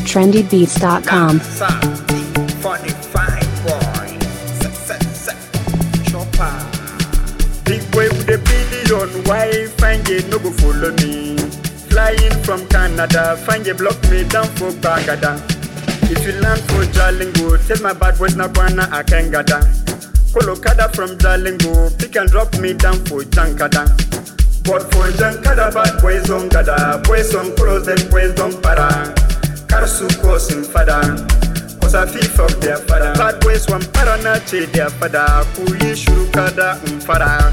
trendybeats.com. Funny fine boy. Chopper. Big boy with a billion wife, find you no go follow me. Flying from Canada, find you block me down for Bagada. If you land for Jalingo, tell my bad boys na kwana akengada. Kolokada from Jalingo, pick and drop me down for Jankada. But for Jankada, bad boys on gada, boys on close, them boys don't para. Karsu kosin fada, cause I feel fuck their father. Bad boys one para na che their father, kuyi shurukada umfara.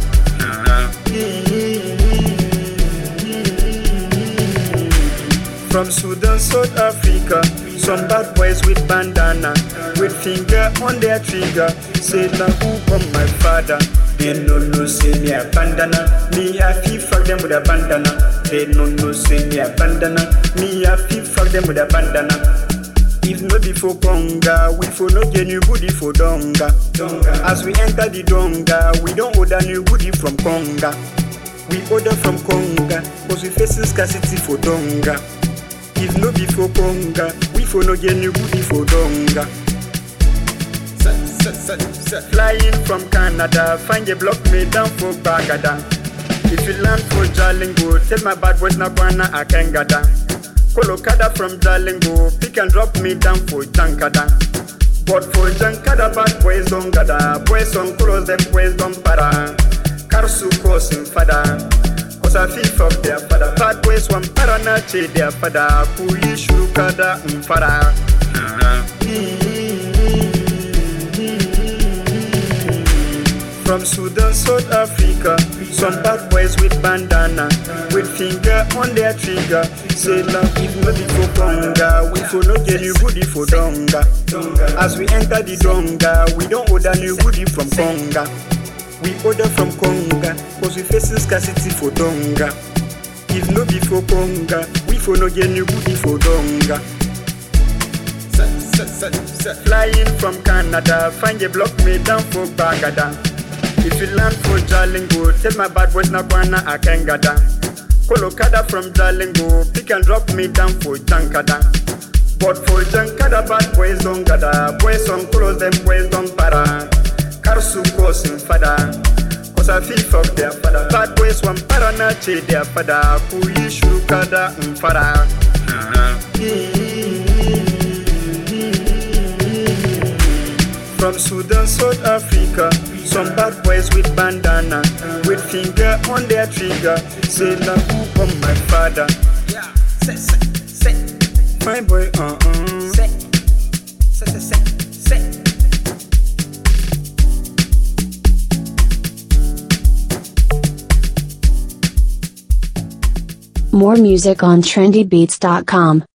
From Sudan, South Africa, some bad boys with bandana, with finger on their trigger, say na who come my father. They no say me a bandana, me a feel fuck them with a bandana. They no say me a bandana, me a feel fuck them with a bandana. If no be for Conga, we for no get new booty for Donga. As we enter the Donga, we don't order new booty from Conga. We order from Conga, cause we facing scarcity for Donga. If no be for Conga, we for no get new booty for Donga. Flying from Canada, find a block me down for Bagada. If you land for Jalingo, tell my bad boys na kwana akengada. Kolokada from Jalingo, pick and drop me down for Jankada. But for Jankada, bad boys don't gada, boys on close, them boys don't para. Karsu kosin fada, cause I feel fuck their father. Bad boys one para na che their father, kuyi shurukada umfara. From Sudan, South Africa, some bad boys with bandana, with finger on their trigger, say love if no be for Conga, we for no get new booty for Donga. As we enter the Donga, we don't order new booty from Conga. We order from Conga, cause we facing scarcity for Donga. If no be for Conga, we for no get new booty for Donga. Flying from Canada, find a block me down for Bagada. If you land for Jalingo, tell my bad boys na kwana akengada. Kolokada from Jalingo, pick and drop me down for Jankada. But for Jankada, bad boys don't gada, boys on close, them boys don't para. Karsu kosin fada, cause I feel fuck their father. Bad boys one para na che their father, kuyi shurukada umfara. From Sudan, South Africa, some bad boys with bandana, with finger on their trigger, say na who come my father. Yeah, say. My boy, Say. More music on trendybeats.com.